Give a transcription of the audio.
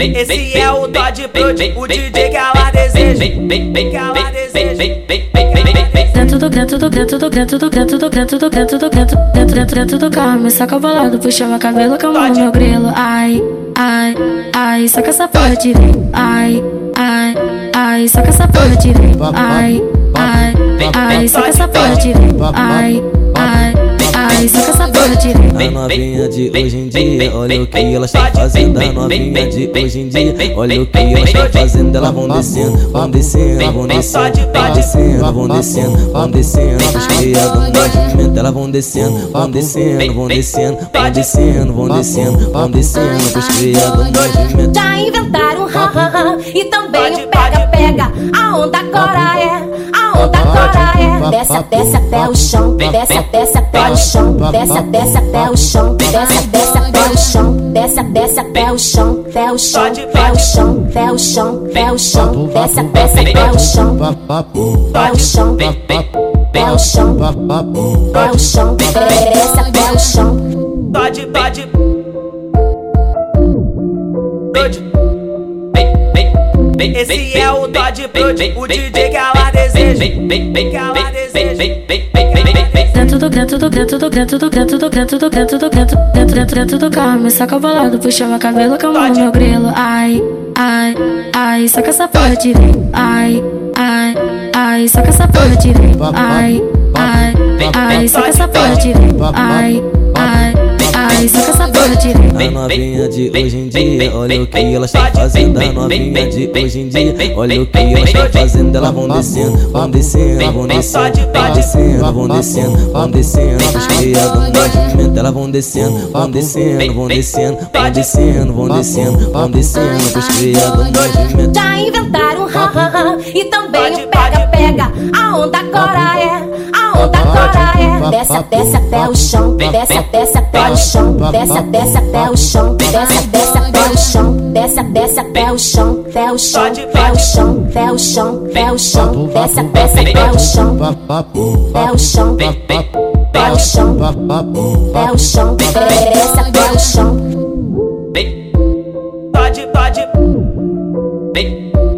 Esse é o Todd Prod, o DJ que ela deseja, que ela deseja. Dentro do carro, me saca bolado, puxa meu cabelo com a mão no meu grelo. Ai, ai, ai, saca essa porra direito. Ai, ai, ai, saca essa porra direito. Ai, ai, ai, saca essa porra direito. Ai, ai, ai, saca essa porra direito. A novinha de hoje em dia, olha o que elas estão fazendo. A novinha de hoje em dia, olha o que elas estão fazendo. Elas vão descendo, vão descendo, vão descendo, vão descendo, vão descendo, vão descendo. Os criados do movimento, elas vão descendo, vão descendo, vão descendo, vão descendo, vão descendo, vão descendo. Os criados do movimento. Já inventaram ha e também o pega-pega. A onda agora a onda agora desce até o chão, desce até o chão, desce até o chão, desce até o chão, desce até o chão, até o chão, até o chão, até o chão, até o chão, desce até o chão, até o chão, até o chão, até o chão, desce até o chão. Esse é o Todd Prod, o DJ que ela deseja, que ela deseja. Dentro do carro, me saca bolado, puxa meu cabelo com a mão no meu grelo. Ai, ai, ai, saca essa porra direito. Ai, ai, ai, saca essa porra direito. Ai, ai, ai, saca essa porra direito. Ai, ai, ai, saca essa porra direito. A novinha de hoje em dia, olha o que elas estão fazendo. A novinha de hoje em dia, olha o que elas estão fazendo. Elas vão descendo, vão descendo, vão descendo, vão descendo, vão descendo, vão descendo. Os criados do movimento, elas vão descendo, vão descendo, vão descendo, vão descendo, vão descendo, vão descendo. Os criados do movimento. Já inventaram ha e também o pega-pega. A onda agora a onda agora desce até o chão, desce até o chão, desce até o chão, desce até o chão, desce até o chão, até o chão, até o chão, até o chão, até o chão, desce até o chão, até o chão, até o chão, até o chão, desce até o chão. Todd,